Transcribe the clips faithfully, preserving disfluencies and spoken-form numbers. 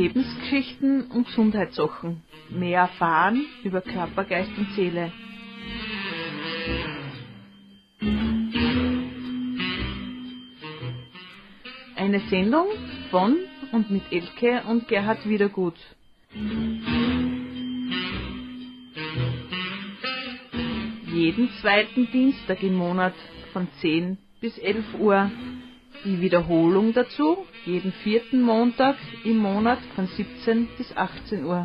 Lebensgeschichten und Gesundheitssachen. Mehr erfahren über Körper, Geist und Seele. Eine Sendung von und mit Elke und Gerhard Wiedergut. Jeden zweiten Dienstag im Monat von zehn bis elf Uhr. Die Wiederholung dazu jeden vierten Montag im Monat von siebzehn bis achtzehn Uhr.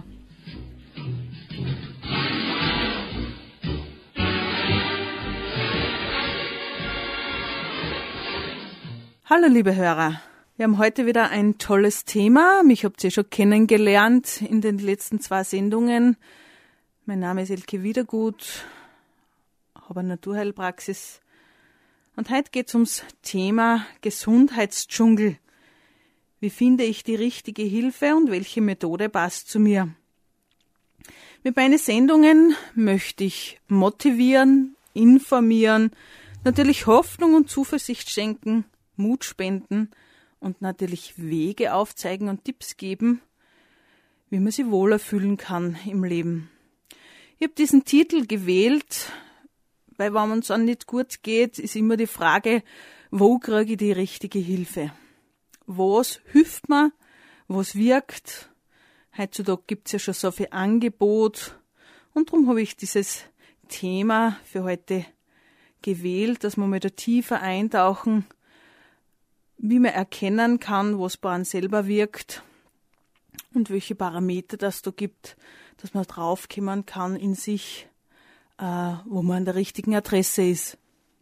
Hallo liebe Hörer, wir haben heute wieder ein tolles Thema. Mich habt ihr schon kennengelernt in den letzten zwei Sendungen. Mein Name ist Elke Wiedergut, habe eine Naturheilpraxis. Und heute geht es ums Thema Gesundheitsdschungel. Wie finde ich die richtige Hilfe und welche Methode passt zu mir? Mit meinen Sendungen möchte ich motivieren, informieren, natürlich Hoffnung und Zuversicht schenken, Mut spenden und natürlich Wege aufzeigen und Tipps geben, wie man sich wohler fühlen kann im Leben. Ich habe diesen Titel gewählt, weil wenn man es dann nicht gut geht, ist immer die Frage, wo kriege ich die richtige Hilfe? Was hilft mir? Was wirkt? Heutzutage gibt es ja schon so viel Angebot. Und darum habe ich dieses Thema für heute gewählt, dass wir mal da tiefer eintauchen, wie man erkennen kann, was bei einem selber wirkt und welche Parameter das da gibt, dass man draufkommen kann in sich, Uh, wo man an der richtigen Adresse ist.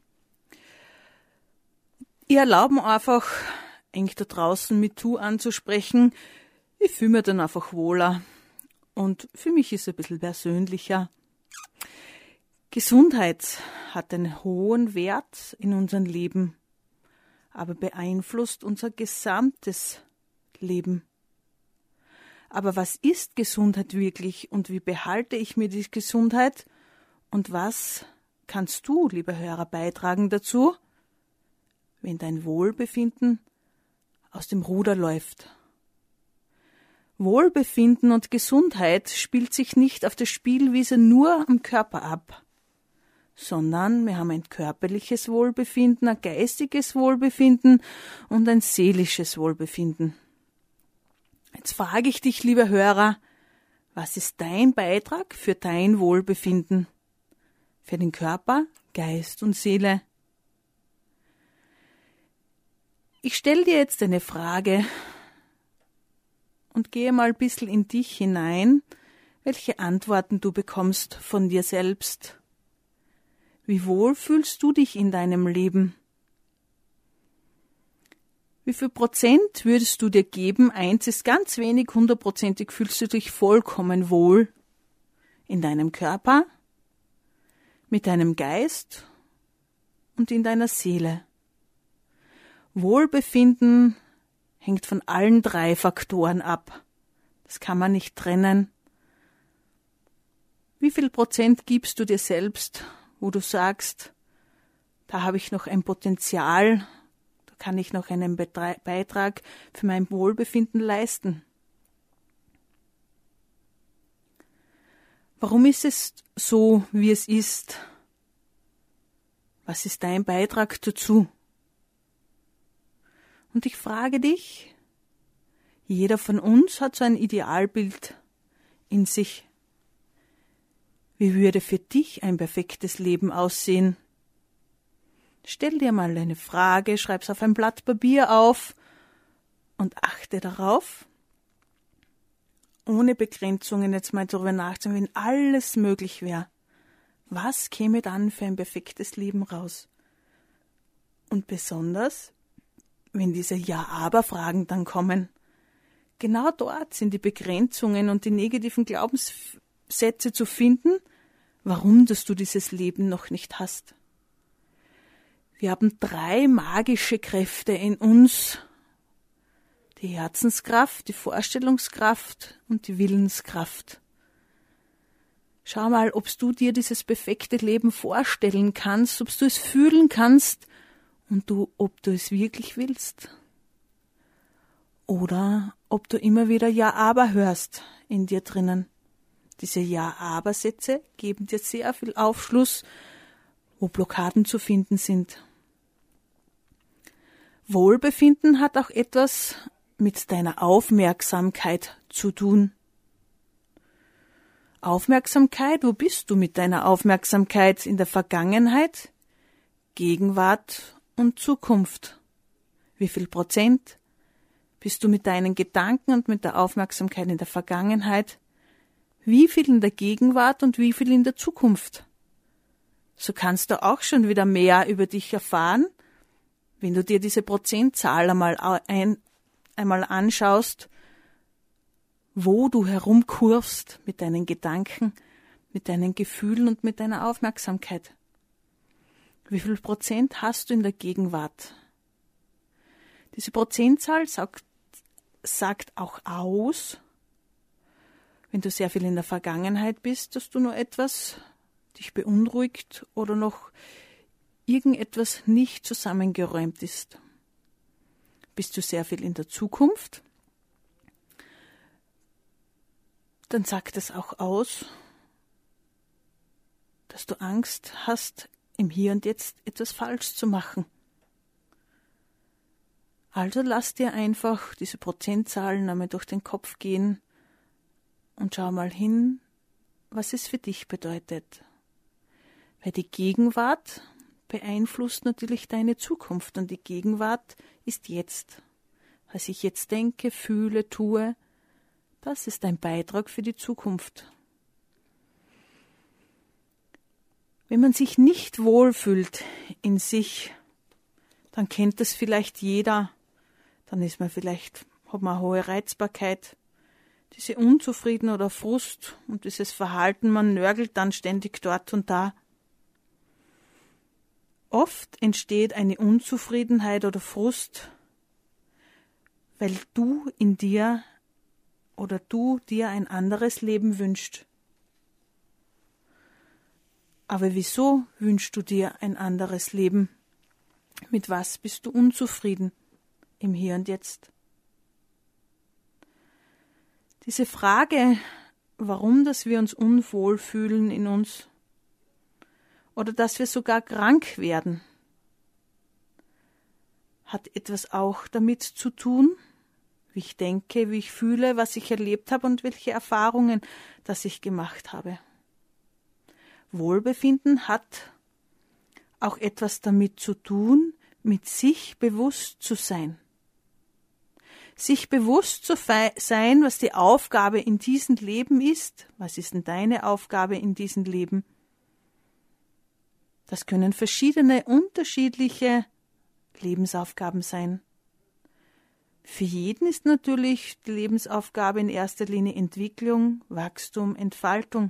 Ich erlaube mir einfach, eng da draußen mit Du anzusprechen. Ich fühle mich dann einfach wohler. Und für mich ist es ein bisschen persönlicher. Gesundheit hat einen hohen Wert in unserem Leben, aber beeinflusst unser gesamtes Leben. Aber was ist Gesundheit wirklich und wie behalte ich mir die Gesundheit? Und was kannst du, lieber Hörer, beitragen dazu, wenn dein Wohlbefinden aus dem Ruder läuft? Wohlbefinden und Gesundheit spielt sich nicht auf der Spielwiese nur am Körper ab, sondern wir haben ein körperliches Wohlbefinden, ein geistiges Wohlbefinden und ein seelisches Wohlbefinden. Jetzt frage ich dich, lieber Hörer, was ist dein Beitrag für dein Wohlbefinden? Für den Körper, Geist und Seele. Ich stelle dir jetzt eine Frage und gehe mal ein bisschen in dich hinein, welche Antworten du bekommst von dir selbst. Wie wohl fühlst du dich in deinem Leben? Wie viel Prozent würdest du dir geben? Eins ist ganz wenig, hundertprozentig fühlst du dich vollkommen wohl in deinem Körper, mit deinem Geist und in deiner Seele. Wohlbefinden hängt von allen drei Faktoren ab. Das kann man nicht trennen. Wie viel Prozent gibst du dir selbst, wo du sagst, da habe ich noch ein Potenzial, da kann ich noch einen Beitrag für mein Wohlbefinden leisten? Warum ist es so, wie es ist? Was ist dein Beitrag dazu? Und ich frage dich, jeder von uns hat so ein Idealbild in sich. Wie würde für dich ein perfektes Leben aussehen? Stell dir mal eine Frage, schreib's auf ein Blatt Papier auf und achte darauf, ohne Begrenzungen jetzt mal darüber nachzudenken, wenn alles möglich wäre. Was käme dann für ein perfektes Leben raus? Und besonders, wenn diese Ja-Aber-Fragen dann kommen, genau dort sind die Begrenzungen und die negativen Glaubenssätze zu finden, warum dass du dieses Leben noch nicht hast. Wir haben drei magische Kräfte in uns, die Herzenskraft, die Vorstellungskraft und die Willenskraft. Schau mal, ob du dir dieses perfekte Leben vorstellen kannst, ob du es fühlen kannst und du, ob du es wirklich willst. Oder ob du immer wieder Ja-Aber hörst in dir drinnen. Diese Ja-Aber-Sätze geben dir sehr viel Aufschluss, wo Blockaden zu finden sind. Wohlbefinden hat auch etwas mit deiner Aufmerksamkeit zu tun. Aufmerksamkeit, wo bist du mit deiner Aufmerksamkeit? In der Vergangenheit, Gegenwart und Zukunft. Wie viel Prozent bist du mit deinen Gedanken und mit der Aufmerksamkeit in der Vergangenheit? Wie viel in der Gegenwart und wie viel in der Zukunft? So kannst du auch schon wieder mehr über dich erfahren, wenn du dir diese Prozentzahl einmal, ein, einmal anschaust, wo du herumkurvst mit deinen Gedanken, mit deinen Gefühlen und mit deiner Aufmerksamkeit. Wie viel Prozent hast du in der Gegenwart? Diese Prozentzahl sagt, sagt auch aus, wenn du sehr viel in der Vergangenheit bist, dass du nur etwas dich beunruhigt oder noch irgendetwas nicht zusammengeräumt ist. Bist du sehr viel in der Zukunft, dann sagt es auch aus, dass du Angst hast, im Hier und Jetzt etwas falsch zu machen. Also lass dir einfach diese Prozentzahlen einmal durch den Kopf gehen und schau mal hin, was es für dich bedeutet. Weil die Gegenwart beeinflusst natürlich deine Zukunft und die Gegenwart ist jetzt. Was ich jetzt denke, fühle, tue, das ist ein Beitrag für die Zukunft. Wenn man sich nicht wohlfühlt in sich, dann kennt das vielleicht jeder. Dann ist man vielleicht, hat man eine hohe Reizbarkeit. Diese Unzufrieden oder Frust und dieses Verhalten, man nörgelt dann ständig dort und da. Oft entsteht eine Unzufriedenheit oder Frust, weil du in dir oder du dir ein anderes Leben wünschst. Aber wieso wünschst du dir ein anderes Leben? Mit was bist du unzufrieden im Hier und Jetzt? Diese Frage, warum dass wir uns unwohl fühlen in uns oder dass wir sogar krank werden, hat etwas auch damit zu tun, wie ich denke, wie ich fühle, was ich erlebt habe und welche Erfahrungen, das ich gemacht habe. Wohlbefinden hat auch etwas damit zu tun, mit sich bewusst zu sein. Sich bewusst zu sein, was die Aufgabe in diesem Leben ist. Was ist denn deine Aufgabe in diesem Leben? Das können verschiedene, unterschiedliche Lebensaufgaben sein. Für jeden ist natürlich die Lebensaufgabe in erster Linie Entwicklung, Wachstum, Entfaltung.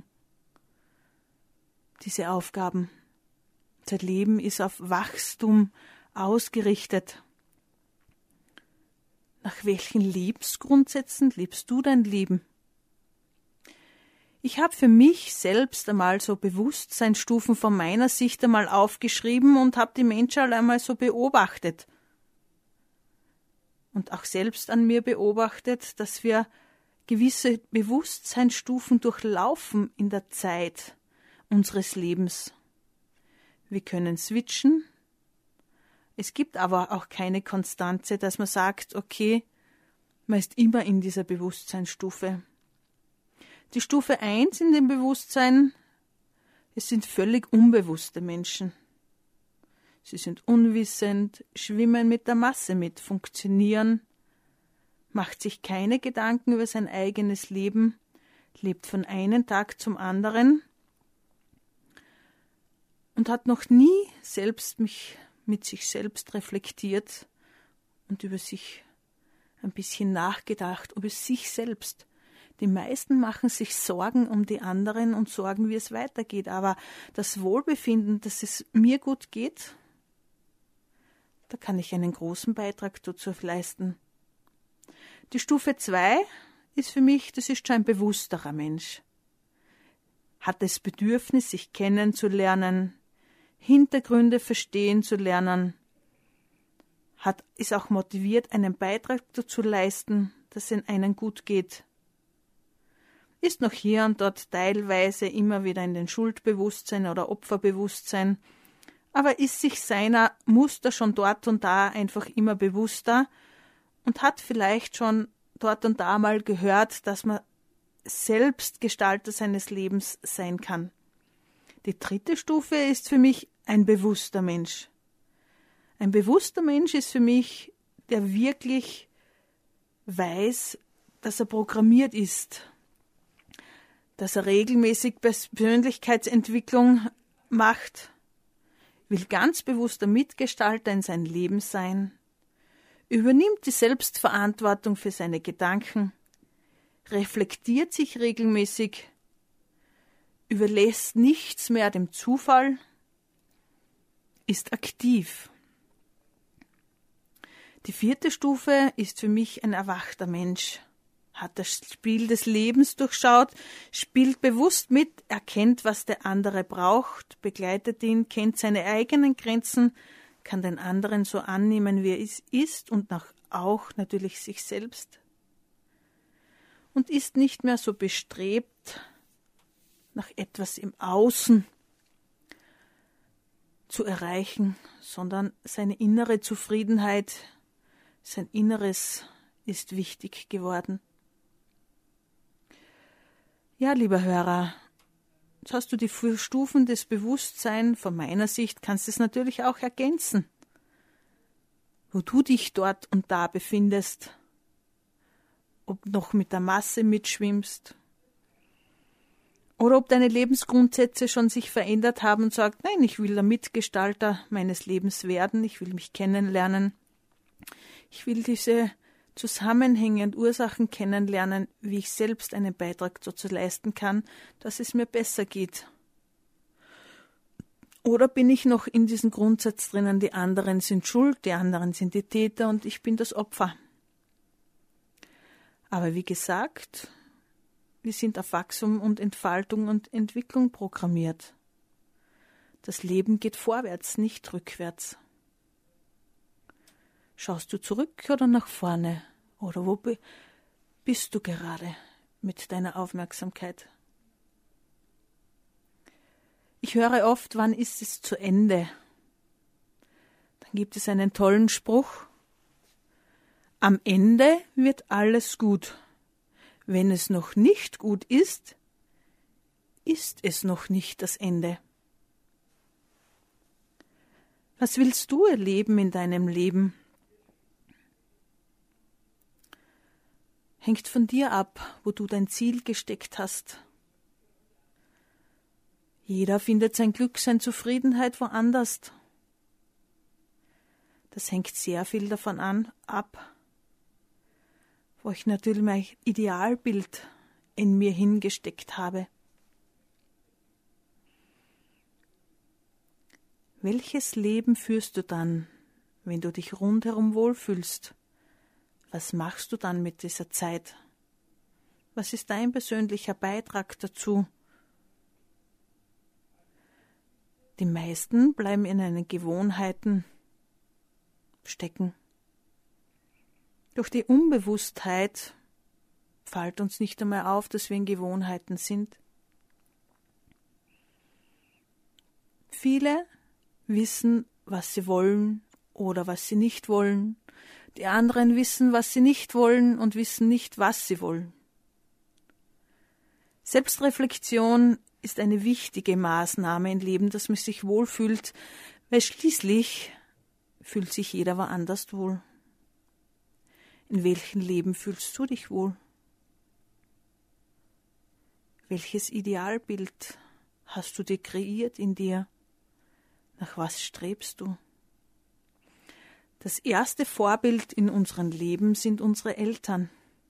Diese Aufgaben. Unser Leben ist auf Wachstum ausgerichtet. Nach welchen Lebensgrundsätzen lebst du dein Leben? Ich habe für mich selbst einmal so Bewusstseinsstufen von meiner Sicht einmal aufgeschrieben und habe die Menschen einmal so beobachtet. Und auch selbst an mir beobachtet, dass wir gewisse Bewusstseinsstufen durchlaufen in der Zeit unseres Lebens. Wir können switchen. Es gibt aber auch keine Konstanze, dass man sagt, okay, man ist immer in dieser Bewusstseinsstufe. Die Stufe eins in dem Bewusstsein, es sind völlig unbewusste Menschen. Sie sind unwissend, schwimmen mit der Masse mit, funktionieren, macht sich keine Gedanken über sein eigenes Leben, lebt von einem Tag zum anderen und hat noch nie selbst mich mit sich selbst reflektiert und über sich ein bisschen nachgedacht, über sich selbst. Die meisten machen sich Sorgen um die anderen und Sorgen, wie es weitergeht. Aber das Wohlbefinden, dass es mir gut geht, da kann ich einen großen Beitrag dazu leisten. Die Stufe zwei ist für mich, das ist schon ein bewussterer Mensch. Hat das Bedürfnis, sich kennenzulernen, Hintergründe verstehen zu lernen, hat, ist auch motiviert, einen Beitrag dazu leisten, dass es einem gut geht. Ist noch hier und dort teilweise immer wieder in den Schuldbewusstsein oder Opferbewusstsein, aber ist sich seiner Muster schon dort und da einfach immer bewusster und hat vielleicht schon dort und da mal gehört, dass man selbst Gestalter seines Lebens sein kann. Die dritte Stufe ist für mich ein bewusster Mensch. Ein bewusster Mensch ist für mich, der wirklich weiß, dass er programmiert ist, dass er regelmäßig Persönlichkeitsentwicklung macht, will ganz bewusster Mitgestalter in sein Leben sein, übernimmt die Selbstverantwortung für seine Gedanken, reflektiert sich regelmäßig, überlässt nichts mehr dem Zufall, ist aktiv. Die vierte Stufe ist für mich ein erwachter Mensch, hat das Spiel des Lebens durchschaut, spielt bewusst mit, erkennt, was der andere braucht, begleitet ihn, kennt seine eigenen Grenzen, kann den anderen so annehmen, wie er ist und nach auch natürlich sich selbst. Und ist nicht mehr so bestrebt, nach etwas im Außen zu erreichen, sondern seine innere Zufriedenheit, sein Inneres ist wichtig geworden. Ja, lieber Hörer, jetzt hast du die vier Stufen des Bewusstseins. Von meiner Sicht kannst du es natürlich auch ergänzen, wo du dich dort und da befindest, ob noch mit der Masse mitschwimmst oder ob deine Lebensgrundsätze schon sich verändert haben und sagst, nein, ich will der Mitgestalter meines Lebens werden, ich will mich kennenlernen, ich will diese Zusammenhänge und Ursachen kennenlernen, wie ich selbst einen Beitrag dazu leisten kann, dass es mir besser geht. Oder bin ich noch in diesem Grundsatz drinnen, die anderen sind schuld, die anderen sind die Täter und ich bin das Opfer. Aber wie gesagt, wir sind auf Wachstum und Entfaltung und Entwicklung programmiert. Das Leben geht vorwärts, nicht rückwärts. Schaust du zurück oder nach vorne? Oder wo bist du gerade mit deiner Aufmerksamkeit? Ich höre oft, wann ist es zu Ende? Dann gibt es einen tollen Spruch. Am Ende wird alles gut. Wenn es noch nicht gut ist, ist es noch nicht das Ende. Was willst du erleben in deinem Leben? Hängt von dir ab, wo du dein Ziel gesteckt hast. Jeder findet sein Glück, seine Zufriedenheit woanders. Das hängt sehr viel davon an, ab, wo ich natürlich mein Idealbild in mir hingesteckt habe. Welches Leben führst du dann, wenn du dich rundherum wohlfühlst? Was machst du dann mit dieser Zeit? Was ist dein persönlicher Beitrag dazu? Die meisten bleiben in ihren Gewohnheiten stecken. Durch die Unbewusstheit fällt uns nicht einmal auf, dass wir in Gewohnheiten sind. Viele wissen, was sie wollen oder was sie nicht wollen. Die anderen wissen, was sie nicht wollen und wissen nicht, was sie wollen. Selbstreflexion ist eine wichtige Maßnahme im Leben, dass man sich wohlfühlt, weil schließlich fühlt sich jeder woanders wohl. In welchem Leben fühlst du dich wohl? Welches Idealbild hast du dir kreiert in dir? Nach was strebst du? Das erste Vorbild in unserem Leben sind unsere Eltern.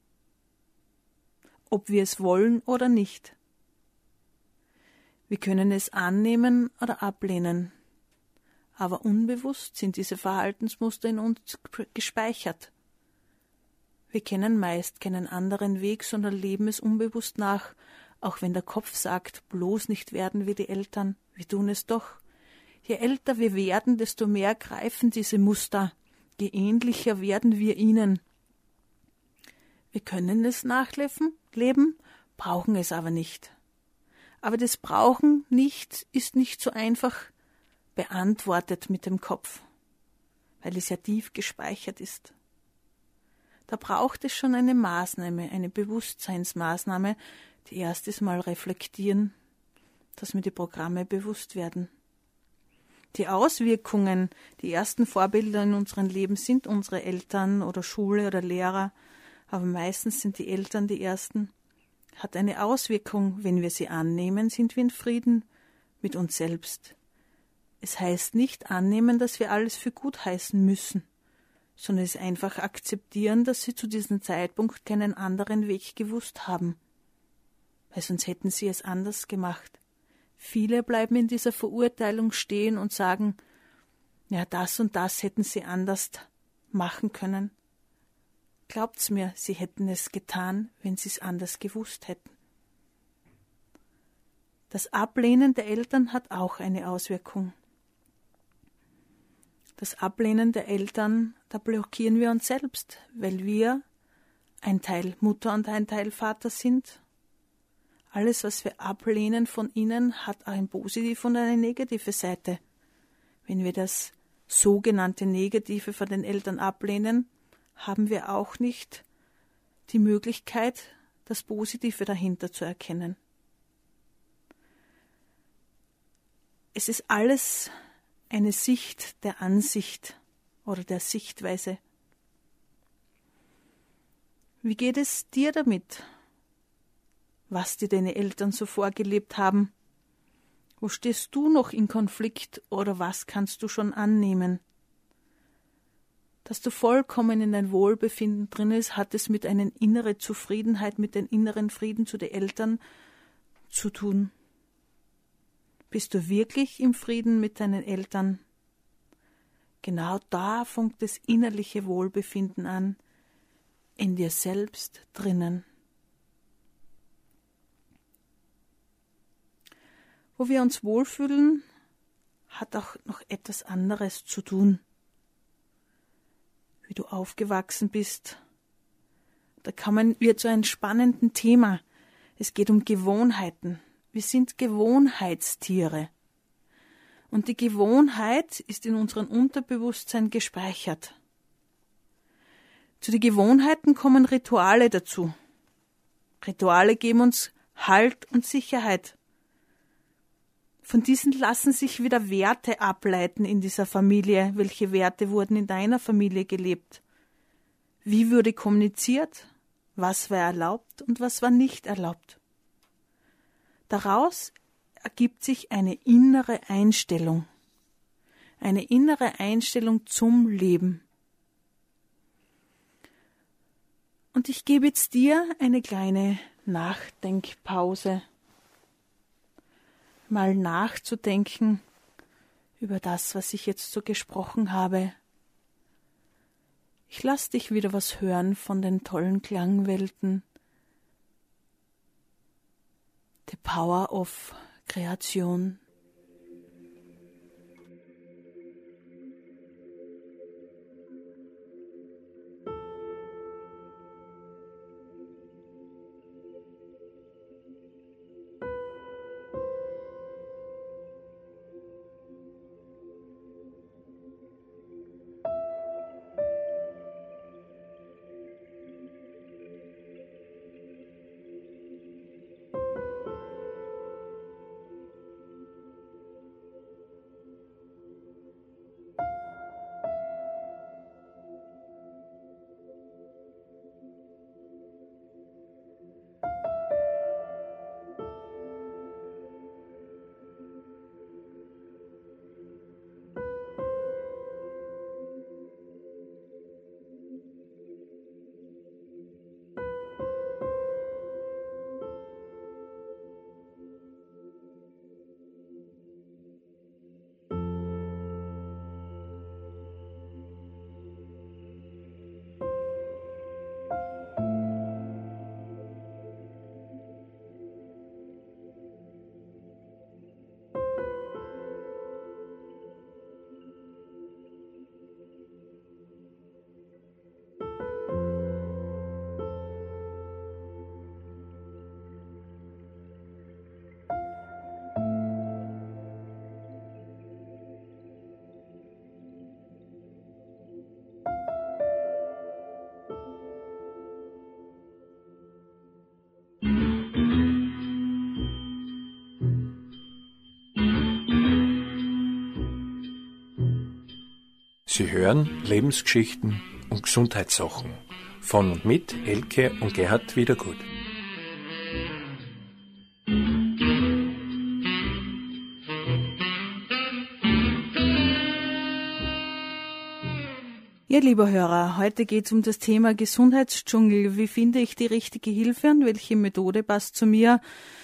Ob wir es wollen oder nicht. Wir können es annehmen oder ablehnen, aber unbewusst sind diese Verhaltensmuster in uns gespeichert. Wir kennen meist keinen anderen Weg, sondern leben es unbewusst nach, auch wenn der Kopf sagt, bloß nicht werden wie die Eltern, wir tun es doch. Je älter wir werden, desto mehr greifen diese Muster, je ähnlicher werden wir ihnen. Wir können es nachleben, leben, brauchen es aber nicht. Aber das Brauchen nicht ist nicht so einfach beantwortet mit dem Kopf, weil es ja tief gespeichert ist. Da braucht es schon eine Maßnahme, eine Bewusstseinsmaßnahme, die erstes Mal reflektieren, dass mir die Programme bewusst werden. Die Auswirkungen, die ersten Vorbilder in unserem Leben sind unsere Eltern oder Schule oder Lehrer, aber meistens sind die Eltern die ersten, hat eine Auswirkung. Wenn wir sie annehmen, sind wir in Frieden mit uns selbst. Es heißt nicht annehmen, dass wir alles für gut heißen müssen, sondern es einfach akzeptieren, dass sie zu diesem Zeitpunkt keinen anderen Weg gewusst haben, weil sonst hätten sie es anders gemacht. Viele bleiben in dieser Verurteilung stehen und sagen, ja, das und das hätten sie anders machen können. Glaubt's mir, sie hätten es getan, wenn sie es anders gewusst hätten. Das Ablehnen der Eltern hat auch eine Auswirkung. Das Ablehnen der Eltern, da blockieren wir uns selbst, weil wir ein Teil Mutter und ein Teil Vater sind. Alles, was wir ablehnen von ihnen, hat eine positive und eine negative Seite. Wenn wir das sogenannte Negative von den Eltern ablehnen, haben wir auch nicht die Möglichkeit, das Positive dahinter zu erkennen. Es ist alles eine Sicht der Ansicht oder der Sichtweise. Wie geht es dir damit, was dir deine Eltern so vorgelebt haben? Wo stehst du noch in Konflikt oder was kannst du schon annehmen? Dass du vollkommen in dein Wohlbefinden drin ist, hat es mit einer inneren Zufriedenheit, mit dem inneren Frieden zu den Eltern zu tun. Bist du wirklich im Frieden mit deinen Eltern? Genau da fängt das innerliche Wohlbefinden an, in dir selbst drinnen. Wo wir uns wohlfühlen, hat auch noch etwas anderes zu tun. Wie du aufgewachsen bist. Da kommen wir zu einem spannenden Thema. Es geht um Gewohnheiten. Wir sind Gewohnheitstiere. Und die Gewohnheit ist in unserem Unterbewusstsein gespeichert. Zu den Gewohnheiten kommen Rituale dazu. Rituale geben uns Halt und Sicherheit. Von diesen lassen sich wieder Werte ableiten in dieser Familie. Welche Werte wurden in deiner Familie gelebt? Wie wurde kommuniziert? Was war erlaubt und was war nicht erlaubt? Daraus ergibt sich eine innere Einstellung. Eine innere Einstellung zum Leben. Und ich gebe jetzt dir eine kleine Nachdenkpause. Mal nachzudenken über das, was ich jetzt so gesprochen habe. Ich lasse dich wieder was hören von den tollen Klangwelten. The Power of Kreation. Sie hören Lebensgeschichten und Gesundheitssachen von und mit Elke und Gerhard Wiedergut. Ja, lieber Hörer, heute geht es um das Thema Gesundheitsdschungel. Wie finde ich die richtige Hilfe und welche Methode passt zu mir?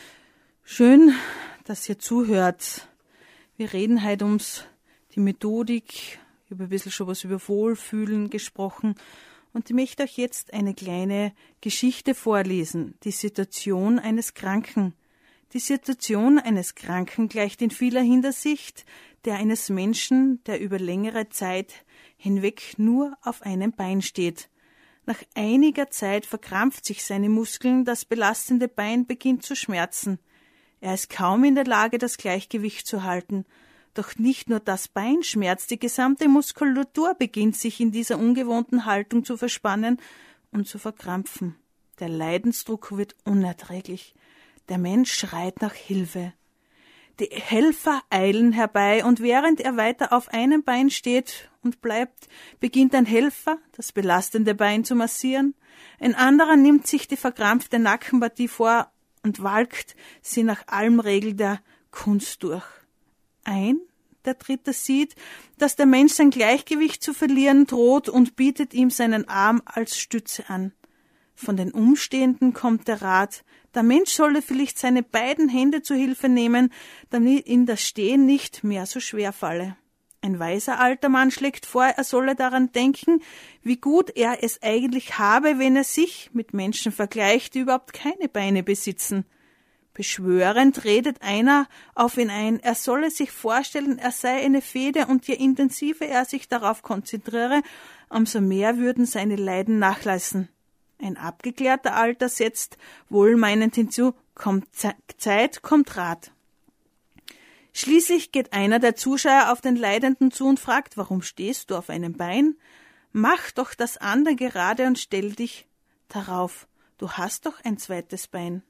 Schön, dass ihr zuhört. Wir reden heute ums die Methodik, über ein bisschen schon was über Wohlfühlen gesprochen. Und ich möchte euch jetzt eine kleine Geschichte vorlesen. Die Situation eines Kranken. Die Situation eines Kranken gleicht in vieler Hinsicht der eines Menschen, der über längere Zeit hinweg nur auf einem Bein steht. Nach einiger Zeit verkrampft sich seine Muskeln, das belastende Bein beginnt zu schmerzen. Er ist kaum in der Lage, das Gleichgewicht zu halten. Doch nicht nur das Bein schmerzt, die gesamte Muskulatur beginnt sich in dieser ungewohnten Haltung zu verspannen und zu verkrampfen. Der Leidensdruck wird unerträglich. Der Mensch schreit nach Hilfe. Die Helfer eilen herbei, und während er weiter auf einem Bein steht und bleibt, beginnt ein Helfer, das belastende Bein zu massieren. Ein anderer nimmt sich die verkrampfte Nackenpartie vor und walkt sie nach allem Regel der Kunst durch. Ein, der Dritte sieht, dass der Mensch sein Gleichgewicht zu verlieren droht und bietet ihm seinen Arm als Stütze an. Von den Umstehenden kommt der Rat, der Mensch solle vielleicht seine beiden Hände zu Hilfe nehmen, damit ihm das Stehen nicht mehr so schwer falle. Ein weiser alter Mann schlägt vor, er solle daran denken, wie gut er es eigentlich habe, wenn er sich mit Menschen vergleicht, die überhaupt keine Beine besitzen. Beschwörend redet einer auf ihn ein, er solle sich vorstellen, er sei eine Feder, und je intensiver er sich darauf konzentriere, umso mehr würden seine Leiden nachlassen. Ein abgeklärter Alter setzt wohlmeinend hinzu, kommt Zeit, kommt Rat. Schließlich geht einer der Zuschauer auf den Leidenden zu und fragt, warum stehst du auf einem Bein? Mach doch das andere gerade und stell dich darauf, du hast doch ein zweites Bein.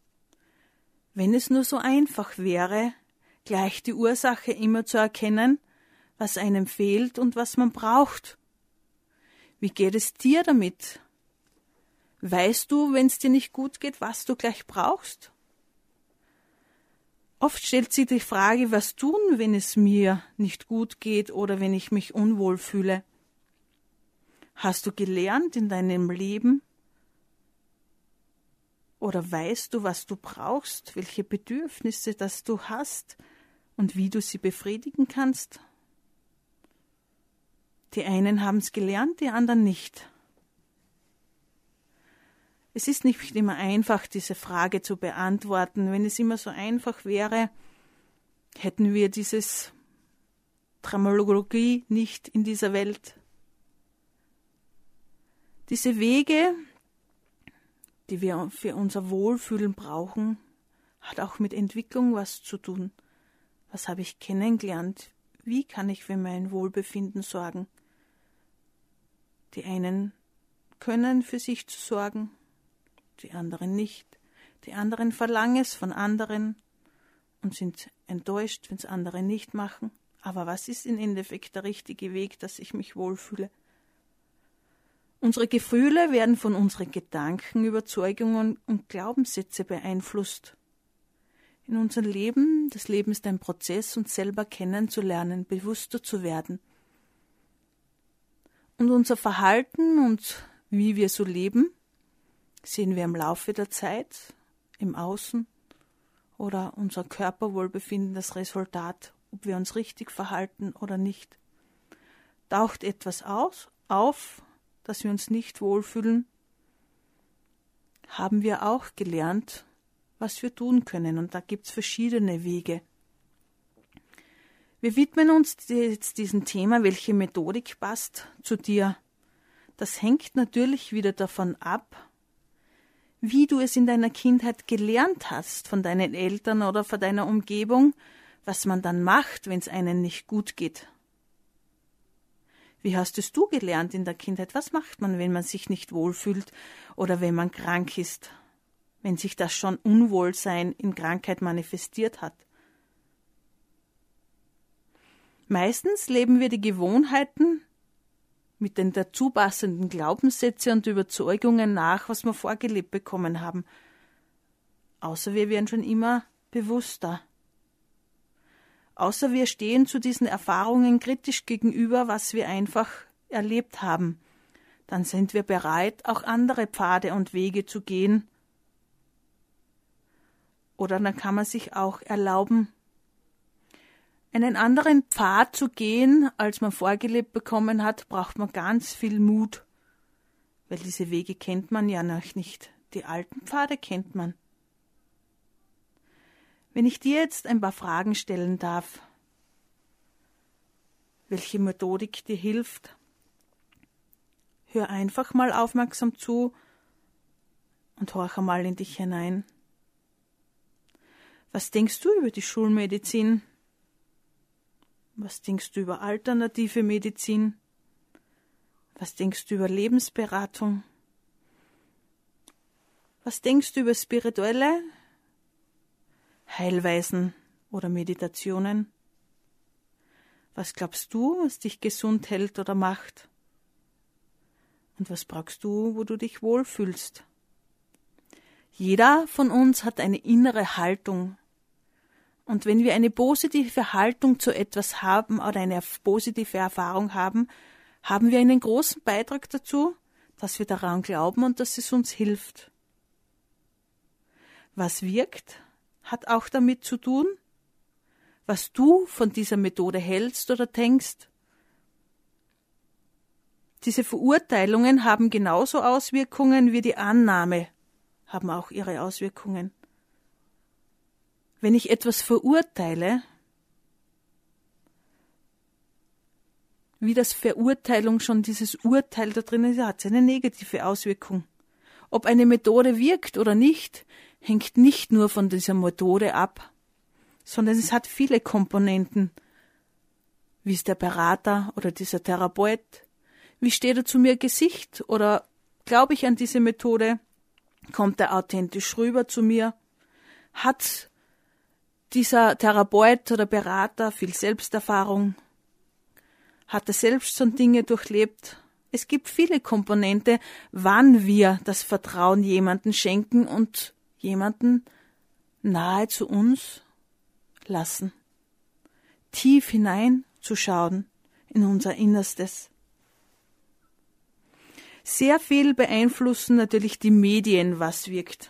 Wenn es nur so einfach wäre, gleich die Ursache immer zu erkennen, was einem fehlt und was man braucht. Wie geht es dir damit? Weißt du, wenn es dir nicht gut geht, was du gleich brauchst? Oft stellt sich die Frage, was tun, wenn es mir nicht gut geht oder wenn ich mich unwohl fühle. Hast du gelernt in deinem Leben? Oder weißt du, was du brauchst, welche Bedürfnisse das du hast und wie du sie befriedigen kannst? Die einen haben es gelernt, die anderen nicht. Es ist nicht immer einfach, diese Frage zu beantworten. Wenn es immer so einfach wäre, hätten wir dieses Dramologie nicht in dieser Welt. Diese Wege, die wir für unser Wohlfühlen brauchen, hat auch mit Entwicklung was zu tun. Was habe ich kennengelernt? Wie kann ich für mein Wohlbefinden sorgen? Die einen können für sich sorgen, die anderen nicht. Die anderen verlangen es von anderen und sind enttäuscht, wenn es andere nicht machen. Aber was ist im Endeffekt der richtige Weg, dass ich mich wohlfühle? Unsere Gefühle werden von unseren Gedanken, Überzeugungen und Glaubenssätze beeinflusst. In unserem Leben, das Leben ist ein Prozess, uns selber kennenzulernen, bewusster zu werden. Und unser Verhalten und wie wir so leben, sehen wir im Laufe der Zeit, im Außen oder unser Körperwohlbefinden das Resultat, ob wir uns richtig verhalten oder nicht. Taucht etwas aus, auf, dass wir uns nicht wohlfühlen, haben wir auch gelernt, was wir tun können. Und da gibt es verschiedene Wege. Wir widmen uns jetzt diesem Thema, welche Methodik passt zu dir. Das hängt natürlich wieder davon ab, wie du es in deiner Kindheit gelernt hast, von deinen Eltern oder von deiner Umgebung, was man dann macht, wenn es einem nicht gut geht. Wie hast es du gelernt in der Kindheit? Was macht man, wenn man sich nicht wohlfühlt oder wenn man krank ist? Wenn sich das schon Unwohlsein in Krankheit manifestiert hat? Meistens leben wir die Gewohnheiten mit den dazu passenden Glaubenssätzen und Überzeugungen nach, was wir vorgelebt bekommen haben. Außer wir werden schon immer bewusster. Außer wir stehen zu diesen Erfahrungen kritisch gegenüber, was wir einfach erlebt haben. Dann sind wir bereit, auch andere Pfade und Wege zu gehen. Oder dann kann man sich auch erlauben, einen anderen Pfad zu gehen, als man vorgelebt bekommen hat, braucht man ganz viel Mut. Weil diese Wege kennt man ja noch nicht. Die alten Pfade kennt man. Wenn ich dir jetzt ein paar Fragen stellen darf, welche Methodik dir hilft, hör einfach mal aufmerksam zu und horche mal in dich hinein. Was denkst du über die Schulmedizin? Was denkst du über alternative Medizin? Was denkst du über Lebensberatung? Was denkst du über spirituelle Heilweisen oder Meditationen? Was glaubst du, was dich gesund hält oder macht? Und was brauchst du, wo du dich wohlfühlst? Jeder von uns hat eine innere Haltung. Und wenn wir eine positive Haltung zu etwas haben oder eine positive Erfahrung haben, haben wir einen großen Beitrag dazu, dass wir daran glauben und dass es uns hilft. Was wirkt, hat auch damit zu tun, was du von dieser Methode hältst oder denkst. Diese Verurteilungen haben genauso Auswirkungen wie die Annahme, haben auch ihre Auswirkungen. Wenn ich etwas verurteile, wie das Verurteilung schon dieses Urteil da drin ist, hat es eine negative Auswirkung. Ob eine Methode wirkt oder nicht, hängt nicht nur von dieser Methode ab, sondern es hat viele Komponenten. Wie ist der Berater oder dieser Therapeut? Wie steht er zu mir Gesicht? Oder glaube ich an diese Methode? Kommt er authentisch rüber zu mir? Hat dieser Therapeut oder Berater viel Selbsterfahrung? Hat er selbst schon Dinge durchlebt? Es gibt viele Komponenten, wann wir das Vertrauen jemanden schenken und jemanden nahe zu uns lassen. Tief hineinzuschauen in unser Innerstes. Sehr viel beeinflussen natürlich die Medien, was wirkt.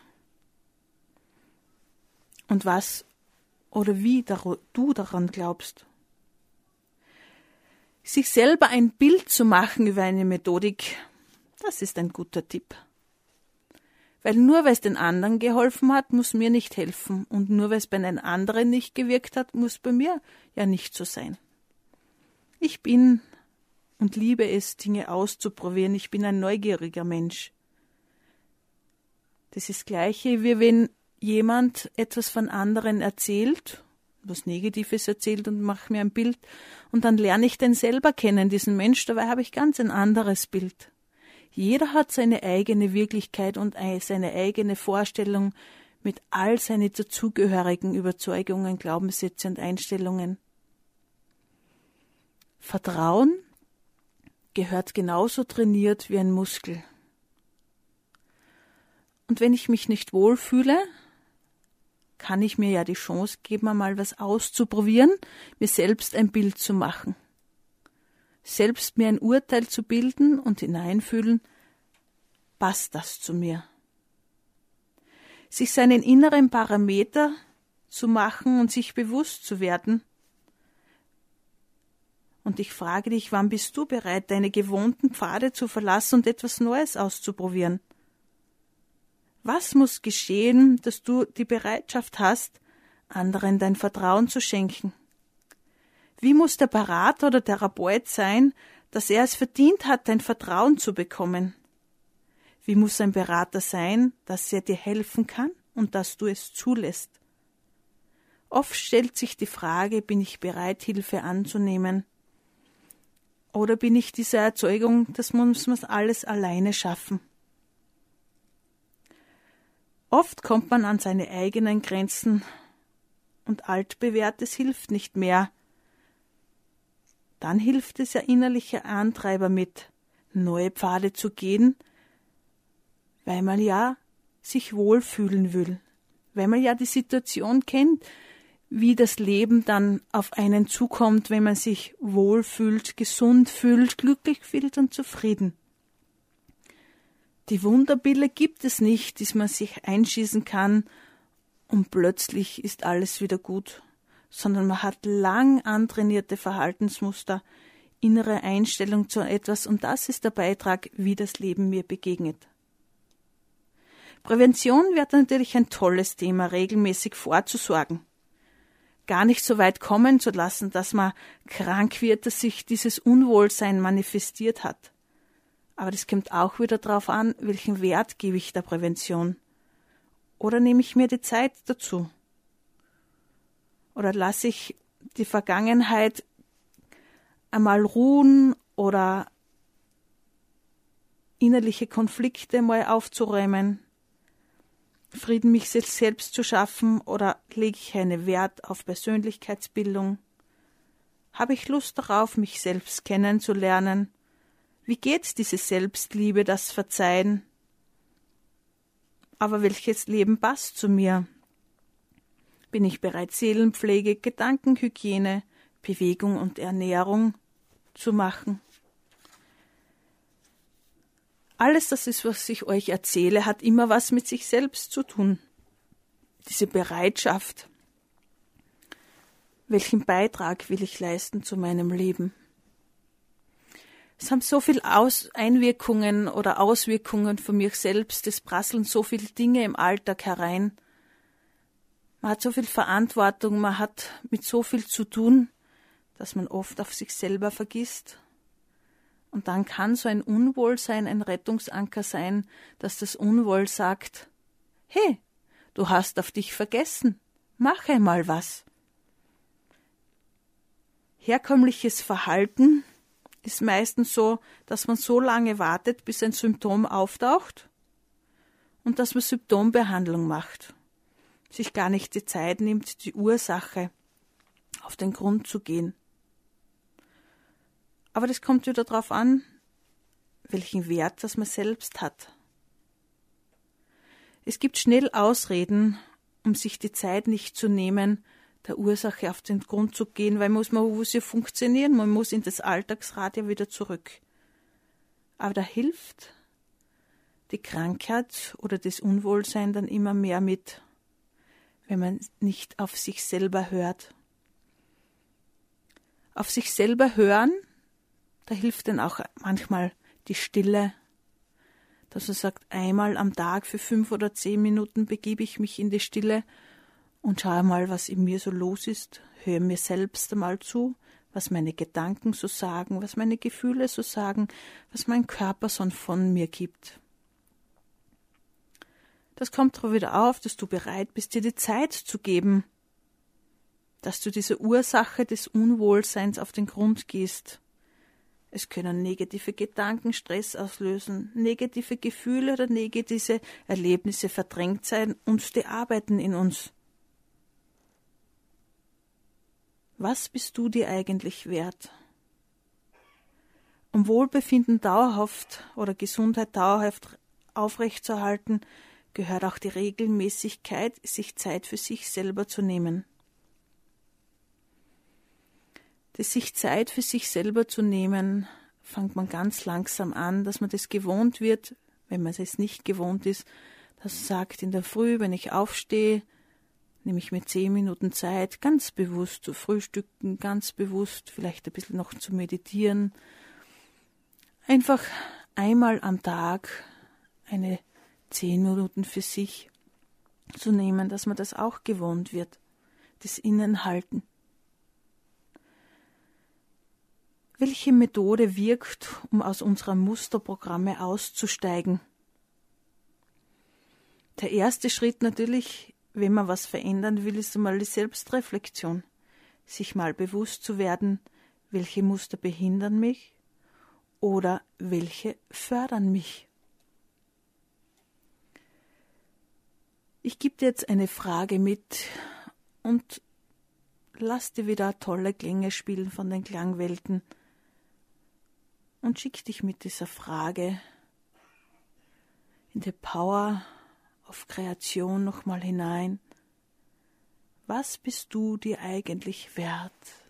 Und was oder wie du daran glaubst. Sich selber ein Bild zu machen über eine Methodik, das ist ein guter Tipp. Weil nur weil es den anderen geholfen hat, muss mir nicht helfen. Und nur weil es bei einem anderen nicht gewirkt hat, muss bei mir ja nicht so sein. Ich bin und liebe es, Dinge auszuprobieren. Ich bin ein neugieriger Mensch. Das ist das Gleiche, wie wenn jemand etwas von anderen erzählt, was Negatives erzählt und macht mir ein Bild und dann lerne ich den selber kennen, diesen Mensch, dabei habe ich ganz ein anderes Bild. Jeder hat seine eigene Wirklichkeit und seine eigene Vorstellung mit all seinen dazugehörigen Überzeugungen, Glaubenssätze und Einstellungen. Vertrauen gehört genauso trainiert wie ein Muskel. Und wenn ich mich nicht wohlfühle, kann ich mir ja die Chance geben, einmal was auszuprobieren, mir selbst ein Bild zu machen. Selbst mir ein Urteil zu bilden und hineinfühlen, passt das zu mir. Sich seinen inneren Parameter zu machen und sich bewusst zu werden. Und ich frage dich, wann bist du bereit, deine gewohnten Pfade zu verlassen und etwas Neues auszuprobieren? Was muss geschehen, dass du die Bereitschaft hast, anderen dein Vertrauen zu schenken? Wie muss der Berater oder Therapeut sein, dass er es verdient hat, dein Vertrauen zu bekommen? Wie muss ein Berater sein, dass er dir helfen kann und dass du es zulässt? Oft stellt sich die Frage, bin ich bereit, Hilfe anzunehmen? Oder bin ich dieser Erzeugung, das muss man alles alleine schaffen? Oft kommt man an seine eigenen Grenzen und altbewährtes hilft nicht mehr. Dann hilft es ja innerlicher Antreiber mit, neue Pfade zu gehen, weil man ja sich wohlfühlen will, weil man ja die Situation kennt, wie das Leben dann auf einen zukommt, wenn man sich wohlfühlt, gesund fühlt, glücklich fühlt und zufrieden. Die Wunderpille gibt es nicht, die man sich einschießen kann und plötzlich ist alles wieder gut, sondern man hat lang antrainierte Verhaltensmuster, innere Einstellung zu etwas und das ist der Beitrag, wie das Leben mir begegnet. Prävention wird natürlich ein tolles Thema, regelmäßig vorzusorgen. Gar nicht so weit kommen zu lassen, dass man krank wird, dass sich dieses Unwohlsein manifestiert hat. Aber das kommt auch wieder darauf an, welchen Wert gebe ich der Prävention. Oder nehme ich mir die Zeit dazu? Oder lasse ich die Vergangenheit einmal ruhen oder innerliche Konflikte mal aufzuräumen, Frieden mich selbst zu schaffen oder lege ich einen Wert auf Persönlichkeitsbildung? Habe ich Lust darauf, mich selbst kennenzulernen? Wie geht diese Selbstliebe, das Verzeihen? Aber welches Leben passt zu mir? Bin ich bereit, Seelenpflege, Gedankenhygiene, Bewegung und Ernährung zu machen? Alles das ist, was ich euch erzähle, hat immer was mit sich selbst zu tun. Diese Bereitschaft. Welchen Beitrag will ich leisten zu meinem Leben? Es haben so viele Aus- Einwirkungen oder Auswirkungen von mir selbst. Es prasseln so viele Dinge im Alltag herein. Man hat so viel Verantwortung, man hat mit so viel zu tun, dass man oft auf sich selber vergisst. Und dann kann so ein Unwohlsein ein Rettungsanker sein, dass das Unwohl sagt, hey, du hast auf dich vergessen, mach einmal was. Herkömmliches Verhalten ist meistens so, dass man so lange wartet, bis ein Symptom auftaucht und dass man Symptombehandlung macht, sich gar nicht die Zeit nimmt, die Ursache auf den Grund zu gehen. Aber das kommt wieder darauf an, welchen Wert das man selbst hat. Es gibt schnell Ausreden, um sich die Zeit nicht zu nehmen, der Ursache auf den Grund zu gehen, weil muss man muss ja funktionieren, man muss in das Alltagsrad ja wieder zurück. Aber da hilft die Krankheit oder das Unwohlsein dann immer mehr mit, wenn man nicht auf sich selber hört. Auf sich selber hören, da hilft dann auch manchmal die Stille, dass man sagt, einmal am Tag für fünf oder zehn Minuten begebe ich mich in die Stille und schaue mal, was in mir so los ist, höre mir selbst einmal zu, was meine Gedanken so sagen, was meine Gefühle so sagen, was mein Körper so von mir gibt. Das kommt darauf wieder auf, dass du bereit bist, dir die Zeit zu geben, dass du dieser Ursache des Unwohlseins auf den Grund gehst. Es können negative Gedanken Stress auslösen, negative Gefühle oder negative Erlebnisse verdrängt sein und die arbeiten in uns. Was bist du dir eigentlich wert? Um Wohlbefinden dauerhaft oder Gesundheit dauerhaft aufrechtzuerhalten, gehört auch die Regelmäßigkeit, sich Zeit für sich selber zu nehmen. Das sich Zeit für sich selber zu nehmen, fängt man ganz langsam an, dass man das gewohnt wird, wenn man es nicht gewohnt ist, dass man sagt, in der Früh, wenn ich aufstehe, nehme ich mir zehn Minuten Zeit, ganz bewusst zu frühstücken, ganz bewusst vielleicht ein bisschen noch zu meditieren. Einfach einmal am Tag eine zehn Minuten für sich zu nehmen, dass man das auch gewohnt wird, das Innenhalten. Welche Methode wirkt, um aus unserer Musterprogramme auszusteigen? Der erste Schritt natürlich, wenn man was verändern will, ist einmal die Selbstreflexion. Sich mal bewusst zu werden, welche Muster behindern mich oder welche fördern mich. Ich gebe dir jetzt eine Frage mit und lass dir wieder tolle Klänge spielen von den Klangwelten. und schick dich mit dieser Frage in die Power of Kreation nochmal hinein. Was bist du dir eigentlich wert?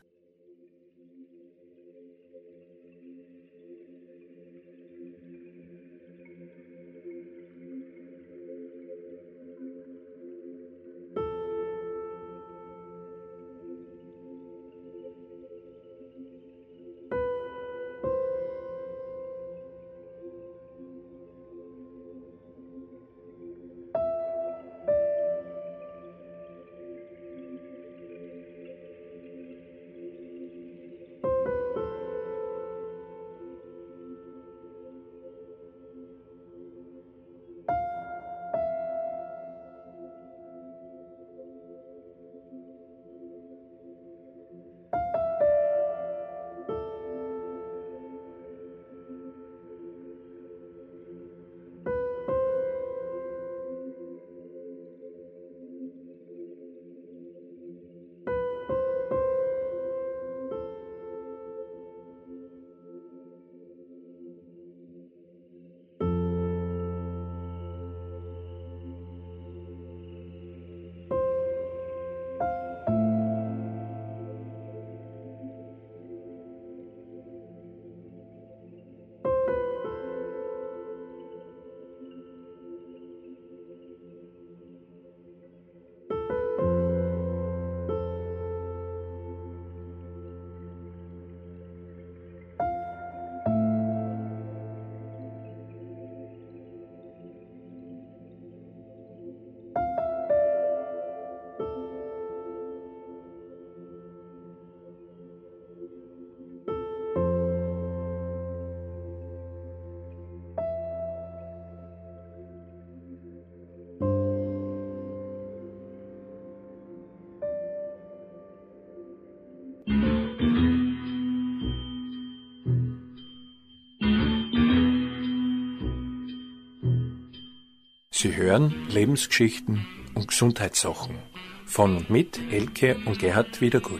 Sie hören Lebensgeschichten und Gesundheitssachen von und mit Elke und Gerhard Wiedergut.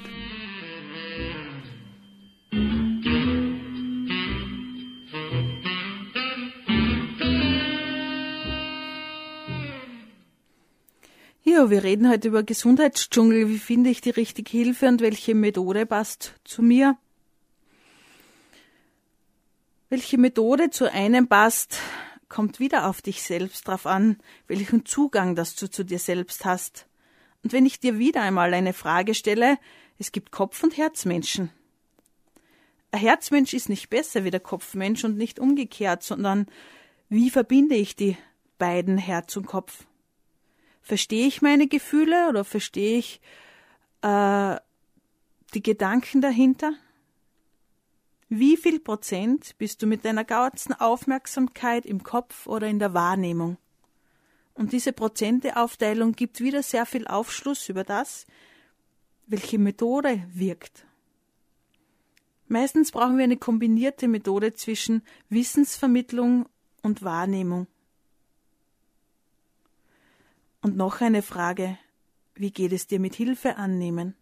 Ja, wir reden heute über Gesundheitsdschungel. Wie finde ich die richtige Hilfe und welche Methode passt zu mir? Welche Methode zu einem passt, kommt wieder auf dich selbst drauf an, welchen Zugang das du zu dir selbst hast. Und wenn ich dir wieder einmal eine Frage stelle, es gibt Kopf- und Herzmenschen. Ein Herzmensch ist nicht besser wie der Kopfmensch und nicht umgekehrt, sondern wie verbinde ich die beiden, Herz und Kopf? Verstehe ich meine Gefühle oder verstehe ich äh, die Gedanken dahinter? Wie viel Prozent bist du mit deiner ganzen Aufmerksamkeit im Kopf oder in der Wahrnehmung? Und diese Prozenteaufteilung gibt wieder sehr viel Aufschluss über das, welche Methode wirkt. Meistens brauchen wir eine kombinierte Methode zwischen Wissensvermittlung und Wahrnehmung. Und noch eine Frage, wie geht es dir mit Hilfe annehmen?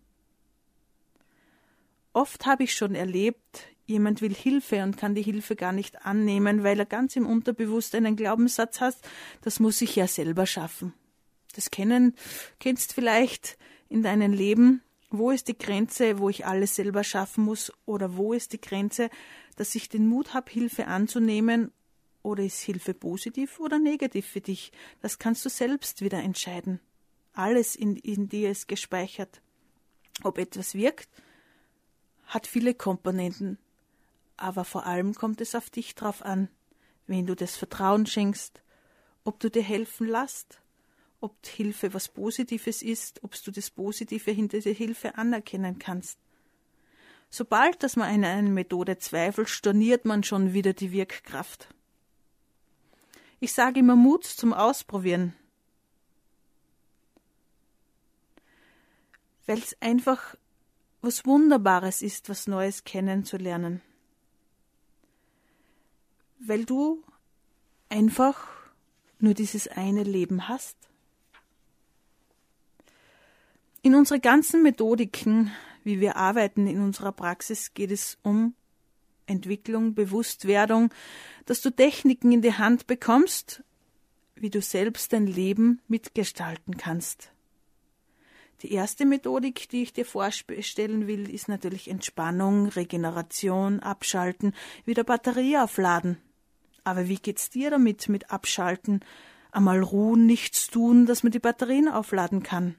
Oft habe ich schon erlebt, jemand will Hilfe und kann die Hilfe gar nicht annehmen, weil er ganz im Unterbewusstsein einen Glaubenssatz hat, das muss ich ja selber schaffen. Das kennen, kennst vielleicht in deinem Leben. Wo ist die Grenze, wo ich alles selber schaffen muss? Oder wo ist die Grenze, dass ich den Mut habe, Hilfe anzunehmen? Oder ist Hilfe positiv oder negativ für dich? Das kannst du selbst wieder entscheiden. Alles in, in dir ist gespeichert. Ob etwas wirkt, hat viele Komponenten. Aber vor allem kommt es auf dich drauf an, wen du das Vertrauen schenkst, ob du dir helfen lässt, ob Hilfe was Positives ist, ob du das Positive hinter der Hilfe anerkennen kannst. Sobald dass man an einer Methode zweifelt, storniert man schon wieder die Wirkkraft. Ich sage immer Mut zum Ausprobieren, weil es einfach was Wunderbares ist, was Neues kennenzulernen. Weil du einfach nur dieses eine Leben hast. In unseren ganzen Methodiken, wie wir arbeiten in unserer Praxis, geht es um Entwicklung, Bewusstwerdung, dass du Techniken in die Hand bekommst, wie du selbst dein Leben mitgestalten kannst. Die erste Methodik, die ich dir vorstellen will, ist natürlich Entspannung, Regeneration, Abschalten, wieder Batterie aufladen. Aber wie geht's dir damit, mit Abschalten, einmal ruhen, nichts tun, dass man die Batterien aufladen kann?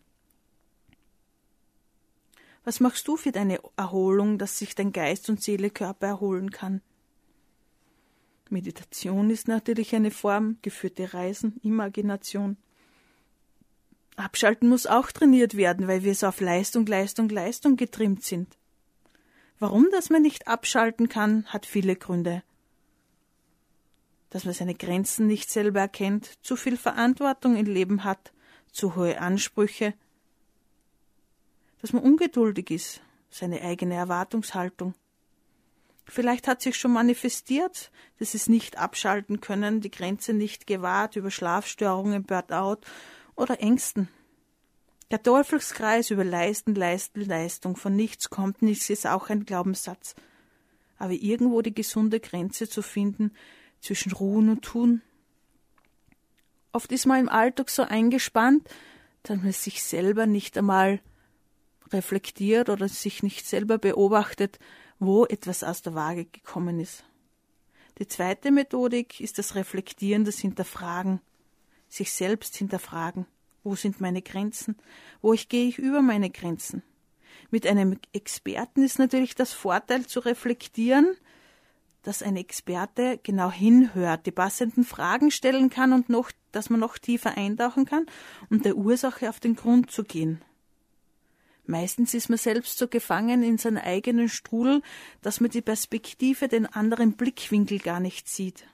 Was machst du für deine Erholung, dass sich dein Geist und Seele, Körper erholen kann? Meditation ist natürlich eine Form, geführte Reisen, Imagination. Abschalten muss auch trainiert werden, weil wir so auf Leistung, Leistung, Leistung getrimmt sind. Warum, dass man nicht abschalten kann, hat viele Gründe. Dass man seine Grenzen nicht selber erkennt, zu viel Verantwortung im Leben hat, zu hohe Ansprüche, dass man ungeduldig ist, seine eigene Erwartungshaltung. Vielleicht hat sich schon manifestiert, dass es nicht abschalten können, die Grenze nicht gewahrt über Schlafstörungen, Burnout oder Ängsten. Der Teufelskreis über Leisten, Leisten, Leistung, von nichts kommt nichts, ist auch ein Glaubenssatz. Aber irgendwo die gesunde Grenze zu finden zwischen Ruhen und Tun. Oft ist man im Alltag so eingespannt, dass man sich selber nicht einmal reflektiert oder sich nicht selber beobachtet, wo etwas aus der Waage gekommen ist. Die zweite Methodik ist das Reflektieren, das Hinterfragen, sich selbst hinterfragen. Wo sind meine Grenzen? Wo ich gehe ich über meine Grenzen? Mit einem Experten ist natürlich das Vorteil zu reflektieren, dass ein Experte genau hinhört, die passenden Fragen stellen kann und noch, dass man noch tiefer eintauchen kann, um der Ursache auf den Grund zu gehen. Meistens ist man selbst so gefangen in seinem eigenen Strudel, dass man die Perspektive, den anderen Blickwinkel gar nicht sieht.